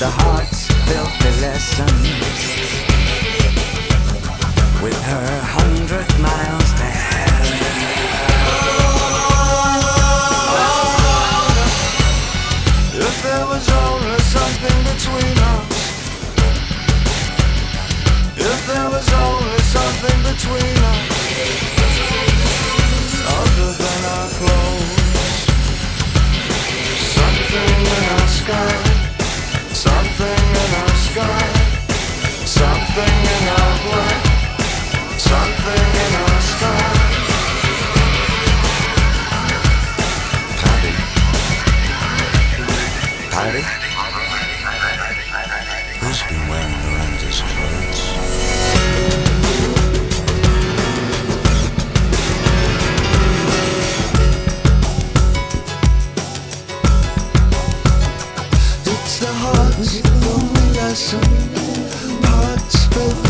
the heart's filthy lessons with her 100 miles to heaven. If there was only something between us, if there was only something between us, other than our clothes, something in our sky, something in our sky, something in our blood, something in our sky. Patty? Who's been wearing Miranda's clothes? It's the heart's only lesson, heart's filthy